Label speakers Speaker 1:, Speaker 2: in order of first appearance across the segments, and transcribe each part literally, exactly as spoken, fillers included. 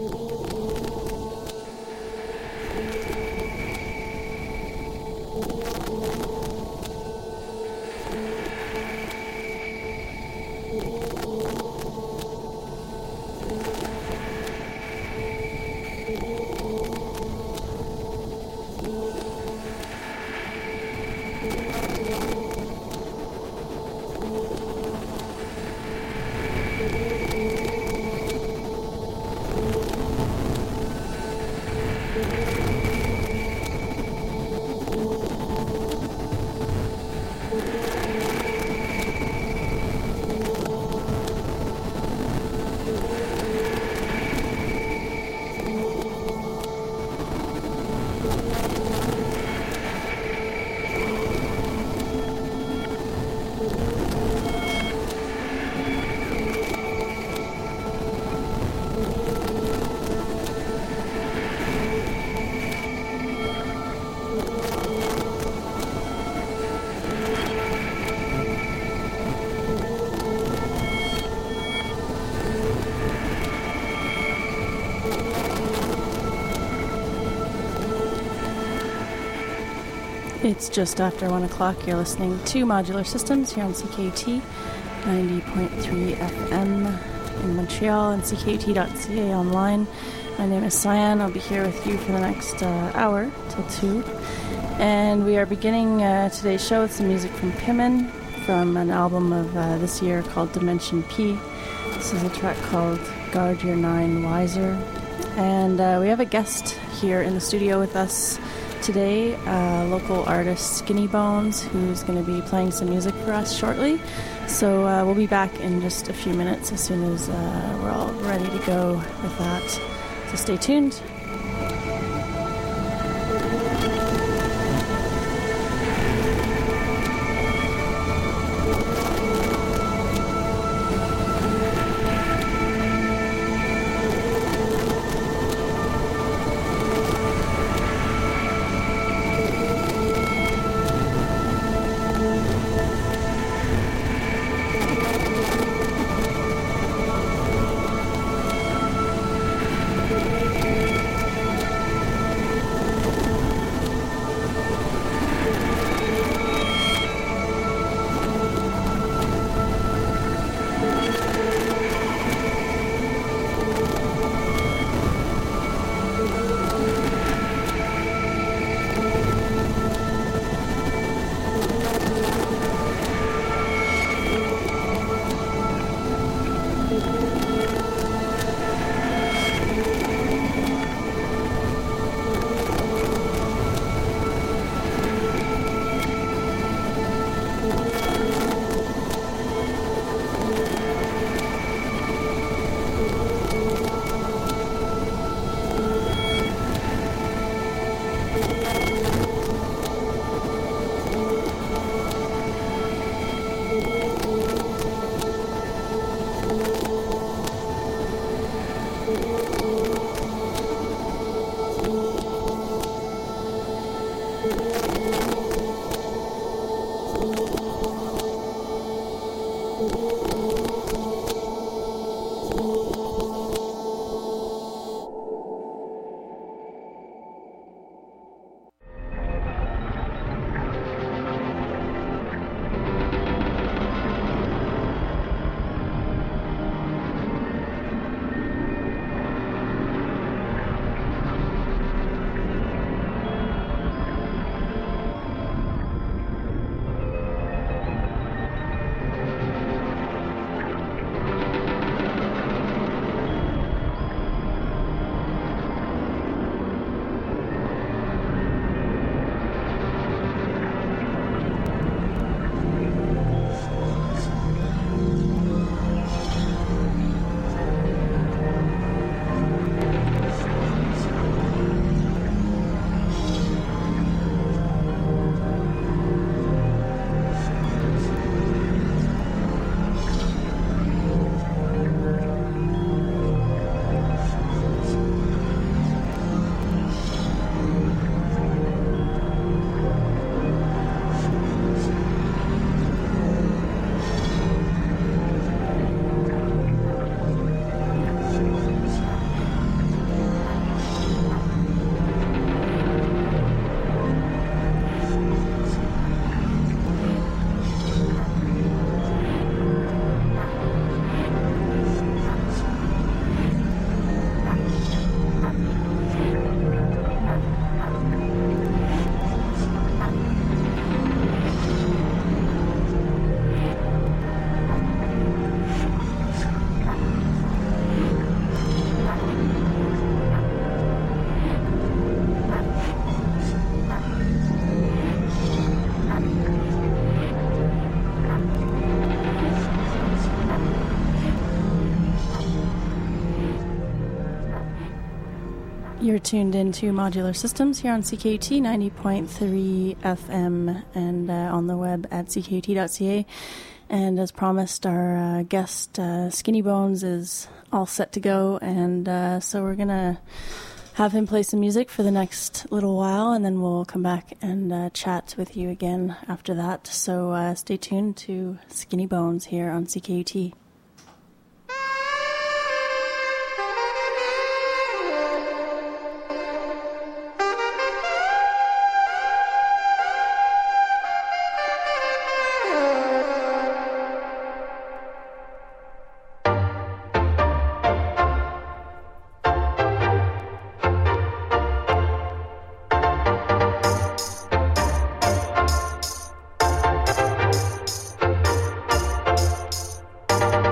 Speaker 1: It's just after one o'clock. You're listening to Modular Systems here on C K U T ninety point three F M in Montreal and C K U T dot C A online. My name is Cyan. I'll be here with you for the next uh, hour till two. And we are beginning uh, today's show with some music from Pimin from an album of uh, this year called Dimension P. This is a track called Guard Your Nine Wiser. And uh, we have a guest here in the studio with us today, uh, local artist Skinny Bones, who's going to be playing some music for us shortly. So uh, we'll be back in just a few minutes as soon as uh, we're all ready to go with that. So stay tuned. You're tuned into Modular Systems here on C K U T ninety point three F M and uh, on the web at c k u t dot c a. And as promised, our uh, guest, uh, Skinny Bones, is all set to go. And uh, so we're going to have him play some music for the next little while, and then we'll come back and uh, chat with you again after that. So uh, stay tuned to Skinny Bones here on C K U T.
Speaker 2: Thank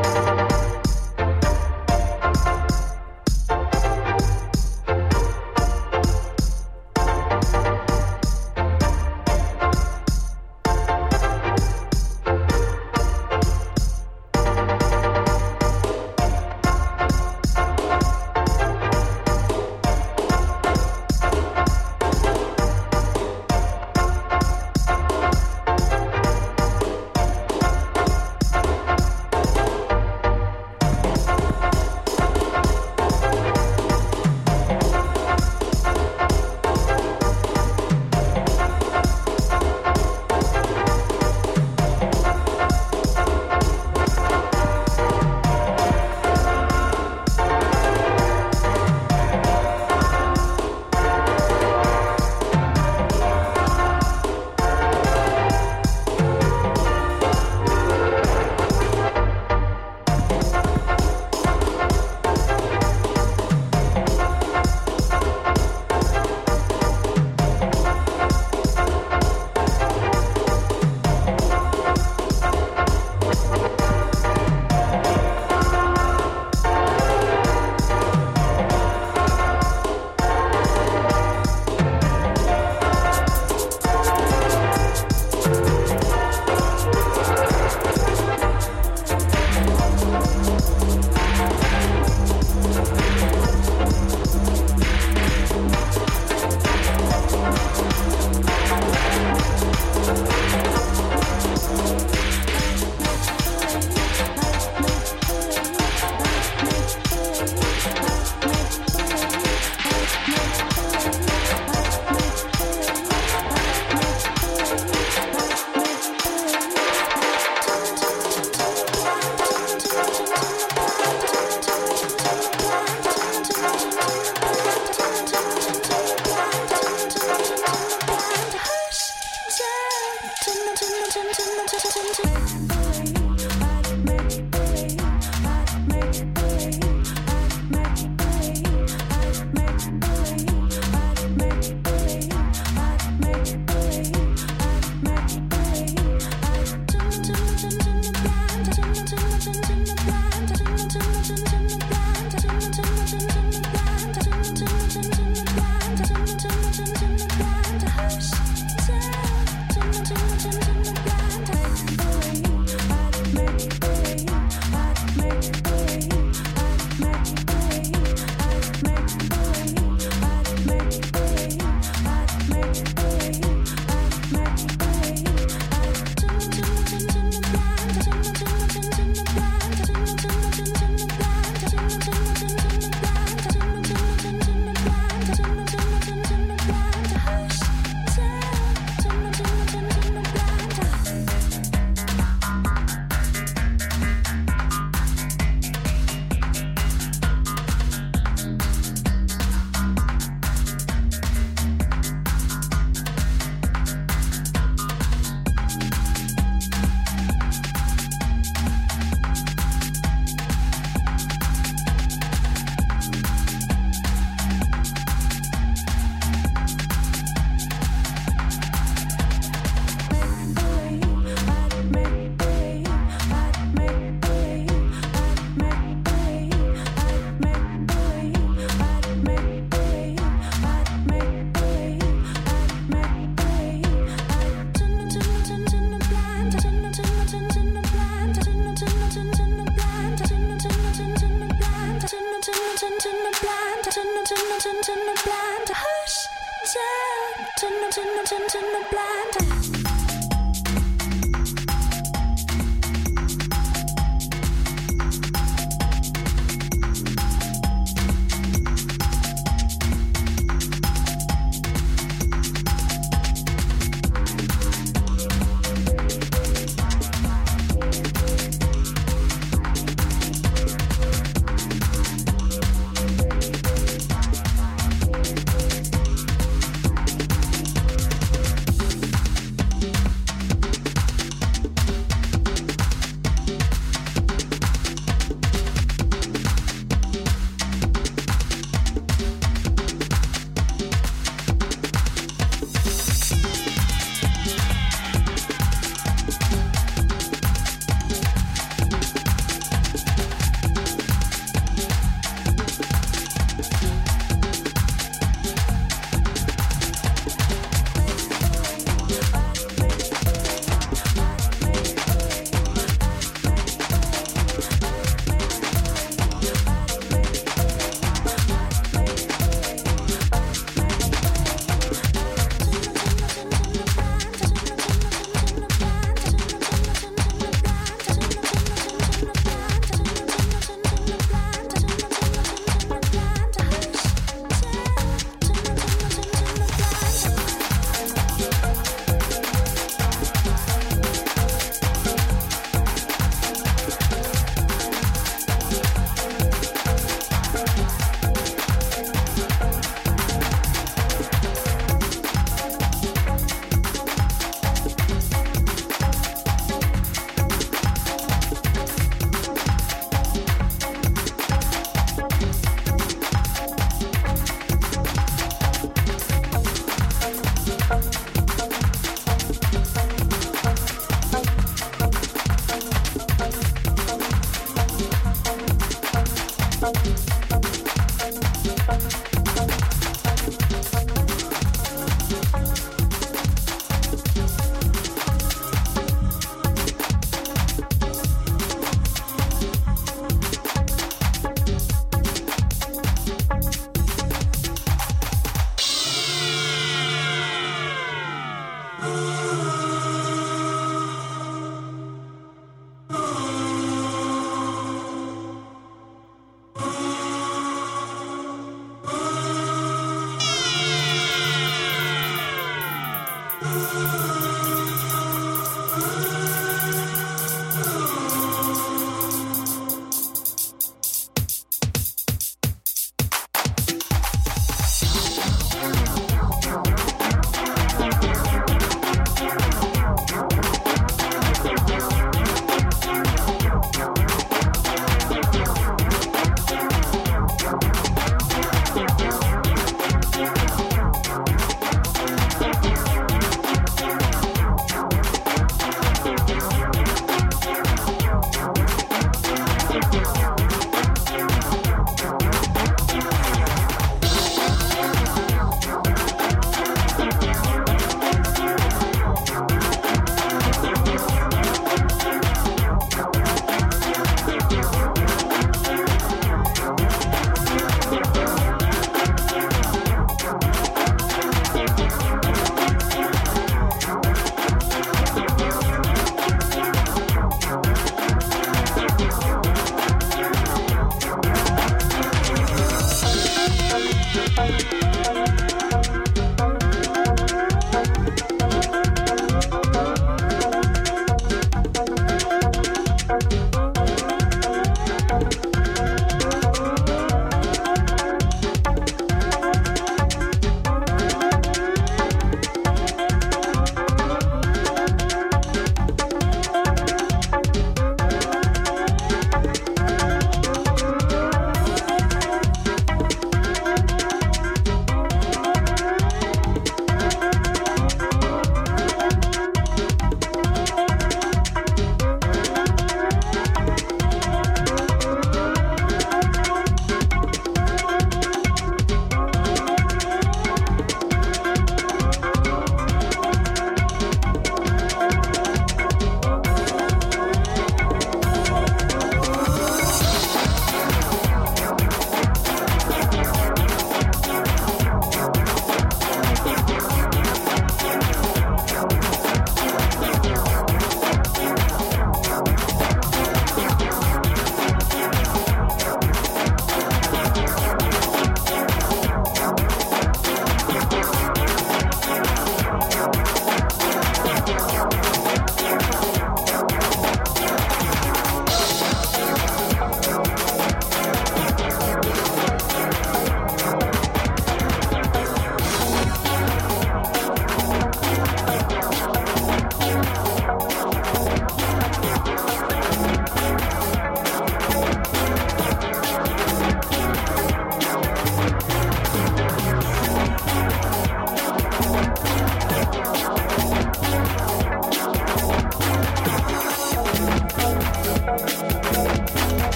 Speaker 2: turn, turn, turn the blind. Hush, child, turn, turn, turn, turn the blind.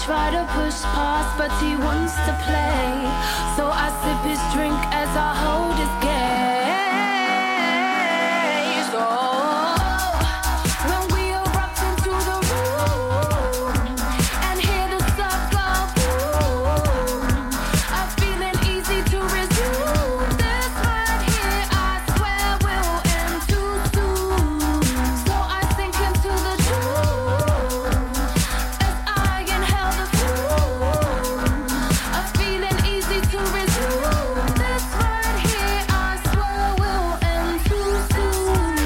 Speaker 2: try to push past, but he wants to play. So I sip his drink as I hold his gaze. Oh, when we erupt into the room and hear the stuff go boom, I'm feeling easy to resume. This right here, I swear, will end too soon. So I sink into the truth as I inhale the fume. I'm feeling easy to resume. This right here, I swear, will end too soon.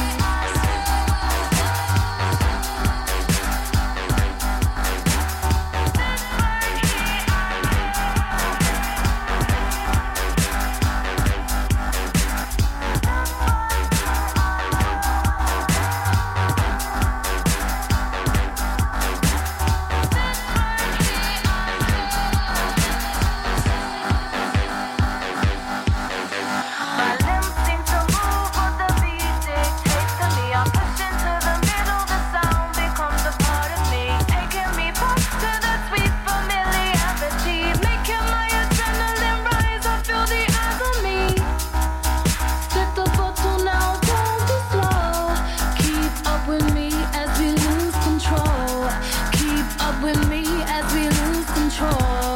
Speaker 2: My limbs seem to move what the beat dictates to me. I push into the middle, the sound becomes a part of me, taking me back to the sweet familiarity, making my adrenaline rise. I feel the eyes on me. Sip the bottle now, don't be slow. Keep up with me as we lose control. Keep up with me as we lose control.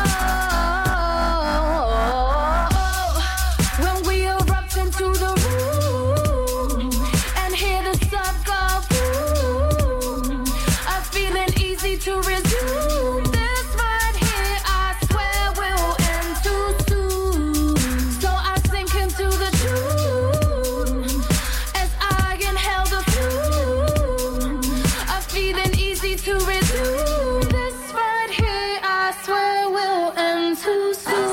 Speaker 2: When we erupt into the room and hear the stuff go boom, I'm feeling easy to resume. This right here, I swear, will end too soon. So I sink into the truth as I inhale the fume. I'm feeling easy to resume. This right here, I swear, will end too soon.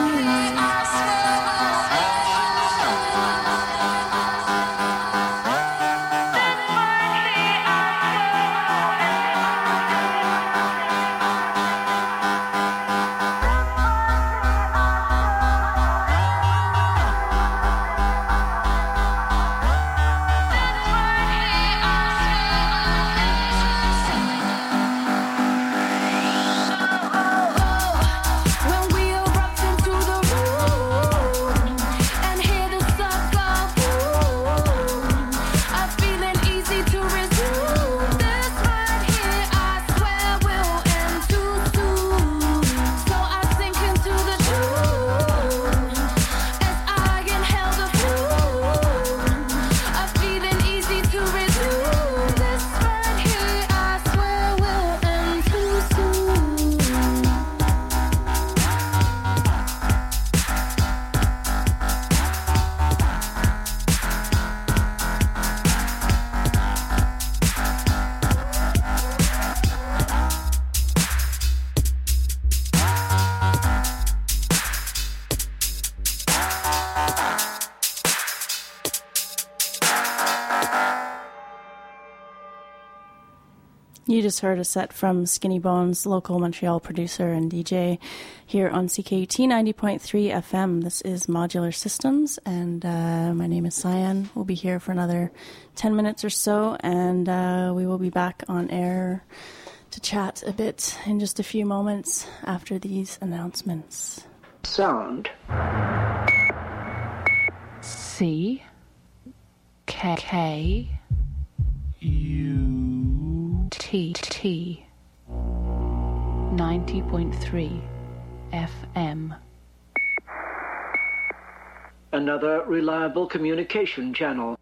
Speaker 2: When we erupt into the room and hear the stuff go boom, I'm feeling easy to resume. This right here, I swear, will end too soon. So I sink into the truth as I inhale the fume. I'm feeling easy to resume. This right here, I swear, will end too soon.
Speaker 1: You just heard a set from Skinny Bones, local Montreal producer and D J, here on C K U T ninety point three F M. This is Modular Systems, and uh, my name is Cyan. We'll be here for another ten minutes or so, and uh, we will be back on air to chat a bit in just a few moments after these announcements.
Speaker 3: Sound.
Speaker 4: C K K
Speaker 5: U
Speaker 4: T T ninety point three F M.
Speaker 3: Another reliable communication channel.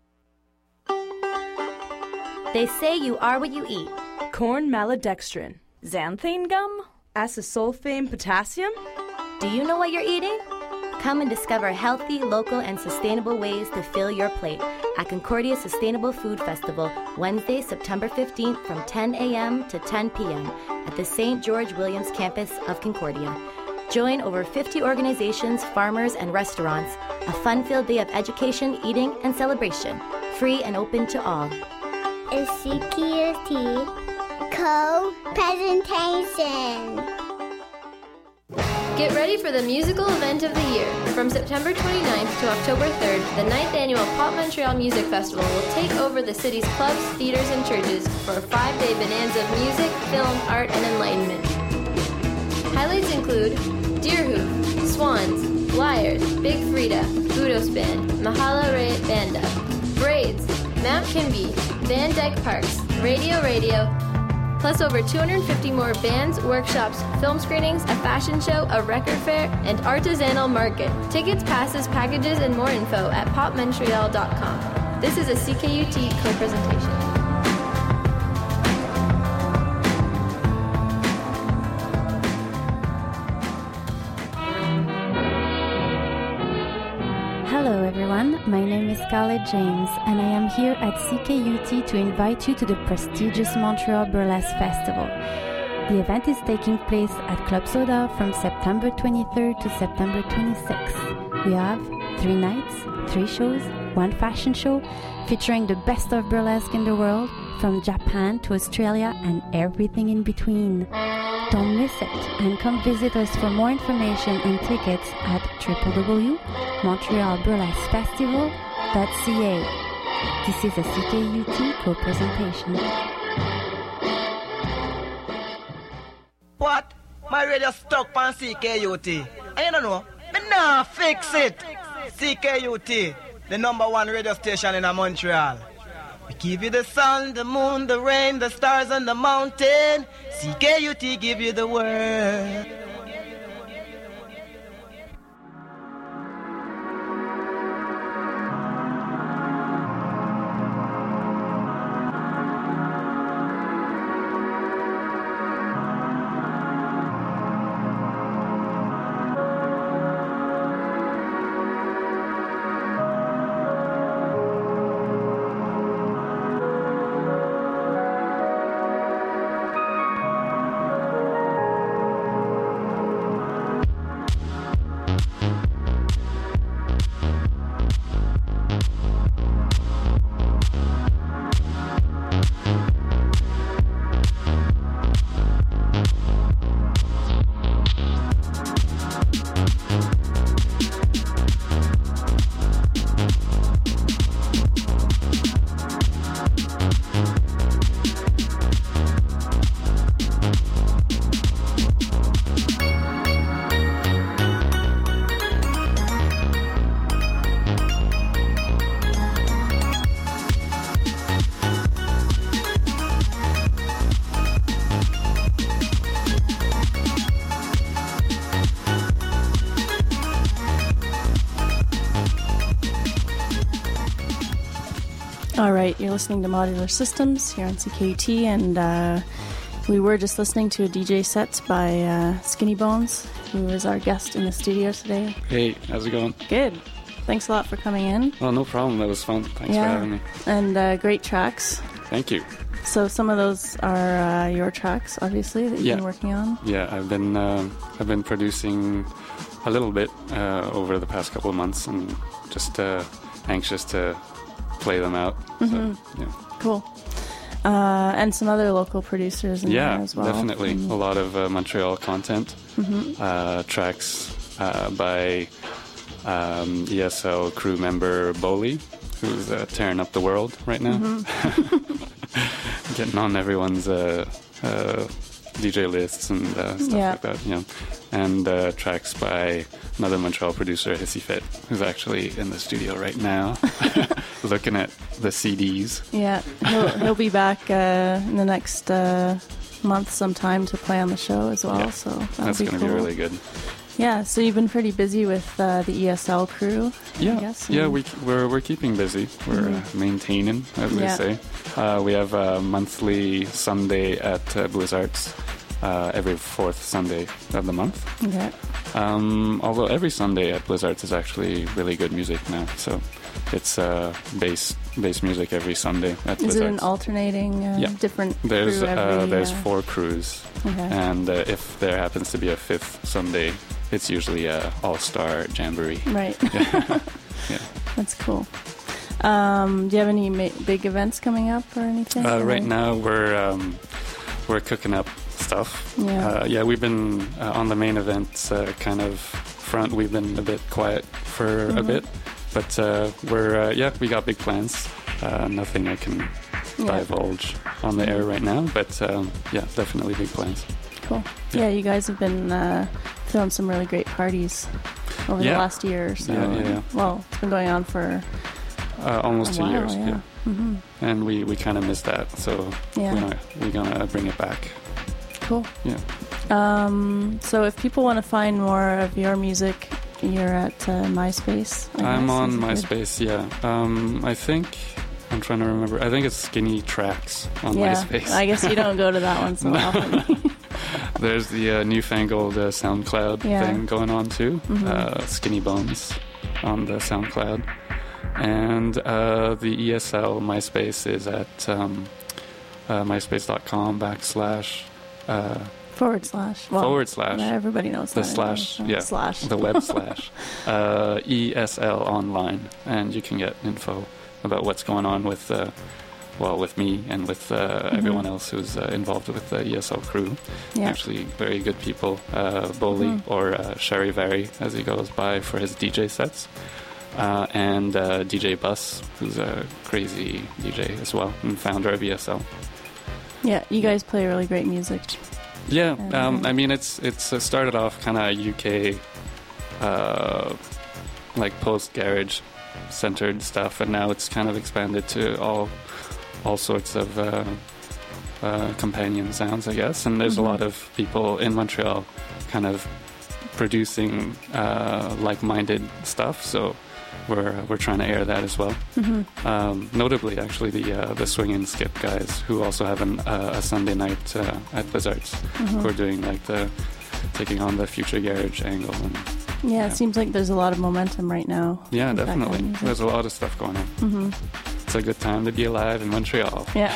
Speaker 6: They say you are what you eat.
Speaker 7: Corn maltodextrin, xanthine gum, acesulfame potassium.
Speaker 6: Do you know what you're eating? Come and discover healthy, local, and sustainable ways to fill your plate at Concordia Sustainable Food Festival, Wednesday, September fifteenth from ten a.m. to ten p.m. at the Saint George Williams campus of Concordia. Join over fifty organizations, farmers, and restaurants. A fun-filled day of education, eating, and celebration. Free and open to all.
Speaker 8: A C K U T co-presentation.
Speaker 9: Get ready for the musical event of the year. From September twenty-ninth to October third, the ninth Annual Pop Montreal Music Festival will take over the city's clubs, theaters, and churches for a five-day bonanza of music, film, art, and enlightenment. Highlights include Deerhoof, Swans, Liars, Big Frida, Budos Band, Mahala Ray Banda, Braids, Mount Kimby, Van Dyke Parks, Radio Radio, plus over two hundred fifty more bands, workshops, film screenings, a fashion show, a record fair, and artisanal market. Tickets, passes, packages, and more info at pop montreal dot com. This is a C K U T co-presentation.
Speaker 10: Hello everyone, my name is Scarlett James and I am here at C K U T to invite you to the prestigious Montreal Burlesque Festival. The event is taking place at Club Soda from September twenty-third to September twenty-sixth. We have three nights, three shows, one fashion show featuring the best of burlesque in the world, from Japan to Australia and everything in between. Don't miss it and come visit us for more information and tickets at w w w dot montreal burlesque festival dot c a. This is a C K U T co-presentation.
Speaker 11: What? My radio stuck on C K U T. I don't know. Me nah fix it. C K U T, the number one radio station in Montreal. We give you the sun, the moon, the rain, the stars, and the mountain. C K U T give you the word.
Speaker 1: All right, you're listening to Modular Systems here on C K U T, and uh, we were just listening to a D J set by uh, Skinny Bones, who was our guest in the studio today.
Speaker 5: Hey, how's it going?
Speaker 1: Good. Thanks a lot for coming in.
Speaker 5: Oh, no problem. That was fun. Thanks
Speaker 1: yeah.
Speaker 5: for having me.
Speaker 1: And uh, great tracks.
Speaker 5: Thank you.
Speaker 1: So some of those are uh, your tracks, obviously, that you've
Speaker 5: yeah.
Speaker 1: been working on.
Speaker 5: Yeah, I've been uh, I've been producing a little bit uh, over the past couple of months, and just uh, anxious to play them out.
Speaker 1: Mm-hmm.
Speaker 5: So, yeah.
Speaker 1: Cool. Uh, and some other local producers in
Speaker 5: yeah,
Speaker 1: there as well.
Speaker 5: definitely.
Speaker 1: Mm-hmm.
Speaker 5: A lot of uh, Montreal content.
Speaker 1: Mm-hmm.
Speaker 5: Uh, tracks uh, by um, E S L crew member Boli, who's uh, tearing up the world right now. Mm-hmm. Getting on everyone's uh, uh, D J lists and uh, stuff
Speaker 1: yeah.
Speaker 5: like that. Yeah. And uh, tracks by another Montreal producer, Hissy Fit, who's actually in the studio right now, looking at the C Ds.
Speaker 1: Yeah, he'll, he'll be back uh, in the next uh, month sometime to play on the show as well.
Speaker 5: Yeah.
Speaker 1: So
Speaker 5: that's
Speaker 1: be
Speaker 5: going to
Speaker 1: cool.
Speaker 5: be really good.
Speaker 1: Yeah, so you've been pretty busy with uh, the E S L crew,
Speaker 5: yeah.
Speaker 1: I guess.
Speaker 5: Yeah, we, we're we're keeping busy. We're
Speaker 1: mm-hmm.
Speaker 5: uh, maintaining, as
Speaker 1: yeah.
Speaker 5: they say. Uh, we have a monthly Sunday at uh, Blizzards, uh, every fourth Sunday of the month.
Speaker 1: Okay.
Speaker 5: Um, although every Sunday at Blizzards is actually really good music now. So it's uh, bass bass music every Sunday at Blizzards.
Speaker 1: Is it an alternating uh,
Speaker 5: yeah.
Speaker 1: different
Speaker 5: there's,
Speaker 1: crew every...
Speaker 5: Uh, there's
Speaker 1: uh...
Speaker 5: four crews.
Speaker 1: Okay.
Speaker 5: And uh, if there happens to be a fifth Sunday, it's usually a all-star jamboree.
Speaker 1: Right.
Speaker 5: Yeah. yeah.
Speaker 1: That's cool. Um, do you have any ma- big events coming up or anything?
Speaker 5: Uh,
Speaker 1: or?
Speaker 5: right now we're um, we're cooking up stuff.
Speaker 1: Yeah.
Speaker 5: Uh, yeah, we've been uh, on the main event uh, kind of front. We've been a bit quiet for
Speaker 1: Mm-hmm.
Speaker 5: a bit, but uh, we're uh, yeah, we got big plans. Uh, nothing I can
Speaker 1: Yeah.
Speaker 5: divulge on the air right now, but um, yeah, definitely big plans.
Speaker 1: Cool. Yeah, you guys have been uh, throwing some really great parties over
Speaker 5: Yeah.
Speaker 1: the last year or so.
Speaker 5: Yeah, yeah, yeah.
Speaker 1: Well, it's been going on for
Speaker 5: Uh, almost
Speaker 1: a
Speaker 5: two
Speaker 1: while,
Speaker 5: years,
Speaker 1: yeah.
Speaker 5: yeah.
Speaker 1: Mm-hmm.
Speaker 5: And we, we kind of missed that, so
Speaker 1: Yeah.
Speaker 5: we're gonna, we're gonna bring it back.
Speaker 1: Cool.
Speaker 5: Yeah.
Speaker 1: Um, so if people want to find more of your music, you're at uh, MySpace. I
Speaker 5: I'm
Speaker 1: guess,
Speaker 5: on
Speaker 1: is it good?
Speaker 5: MySpace, yeah. Um, I think, I'm trying to remember, I think it's Skinny Tracks on
Speaker 1: Yeah,
Speaker 5: MySpace.
Speaker 1: I guess you don't go to that one so
Speaker 5: No.
Speaker 1: often.
Speaker 5: There's the uh, newfangled uh, SoundCloud
Speaker 1: Yeah.
Speaker 5: thing going on too.
Speaker 1: Mhm.
Speaker 5: Uh, Skinny Bones on the SoundCloud. And uh, the E S L MySpace is at um, uh, myspace.com backslash uh,
Speaker 1: Forward slash. Well,
Speaker 5: forward slash.
Speaker 1: Everybody knows
Speaker 5: the
Speaker 1: that.
Speaker 5: slash,
Speaker 1: anyway, so
Speaker 5: yeah,
Speaker 1: Slash.
Speaker 5: the web slash, uh, E S L online, and you can get info about what's going on with, uh, well, with me and with uh,
Speaker 1: Mm-hmm.
Speaker 5: everyone else who's uh, involved with the E S L crew.
Speaker 1: Yeah.
Speaker 5: Actually, very good people. Uh, Boli,
Speaker 1: Mhm.
Speaker 5: or uh, Sherry Vary, as he goes by for his D J sets. Uh, and uh, D J Bus, who's a crazy D J as well, and founder of E S L.
Speaker 1: Yeah, you guys play really great music.
Speaker 5: Yeah,
Speaker 1: And,
Speaker 5: um,
Speaker 1: uh,
Speaker 5: I mean, it's it's uh, started off kind of U K, uh, like post garage centered stuff, and now it's kind of expanded to all all sorts of uh, uh, companion sounds, I guess. And there's
Speaker 1: Mhm.
Speaker 5: a lot of people in Montreal, kind of producing uh, like-minded stuff. So we're we're trying to air that as well.
Speaker 1: Mhm.
Speaker 5: Um, notably, actually, the uh, the Swing and Skip guys, who also have an, uh, a Sunday night uh, at Blizzards,
Speaker 1: Mhm.
Speaker 5: who are doing like the taking on the future garage angle. And
Speaker 1: Yeah, it seems like there's a lot of momentum right now.
Speaker 5: yeah,
Speaker 1: with that kind of
Speaker 5: definitely.
Speaker 1: music.
Speaker 5: There's a lot of stuff going on.
Speaker 1: Mhm.
Speaker 5: It's a good time to be alive in Montreal.
Speaker 1: Yeah.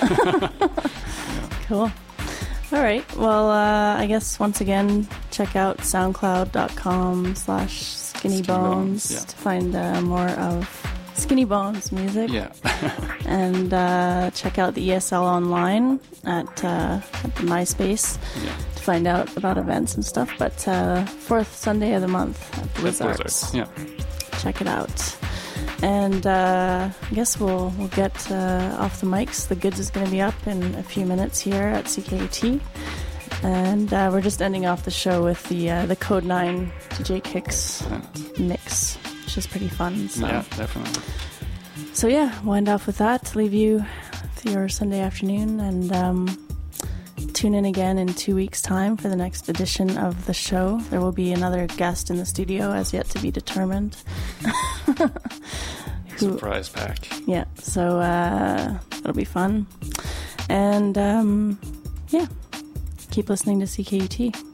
Speaker 1: Cool. All right. Well, uh, I guess once again, check out soundcloud.com slash skinny bones
Speaker 5: yeah.
Speaker 1: to find uh, more of Skinny Bones music.
Speaker 5: Yeah.
Speaker 1: And uh, check out the E S L online at, uh, at the MySpace
Speaker 5: Yeah.
Speaker 1: to find out about events and stuff. But uh, fourth Sunday of the month at Blizzards.
Speaker 5: Blizzards, yeah.
Speaker 1: Check it out. And uh, I guess we'll we'll get uh, off the mics. The goods is going to be up in a few minutes here at C K U T, and uh, we're just ending off the show with the uh, the Code nine D J Kicks mix, which is pretty fun. So.
Speaker 5: Yeah, definitely.
Speaker 1: So yeah, wind off with that. Leave you with your Sunday afternoon, and um, tune in again in two weeks' time for the next edition of the show. There will be another guest in the studio, as yet to be determined. Who,
Speaker 5: Surprise pack.
Speaker 1: yeah, so uh, it'll be fun. And um, yeah, keep listening to C K U T.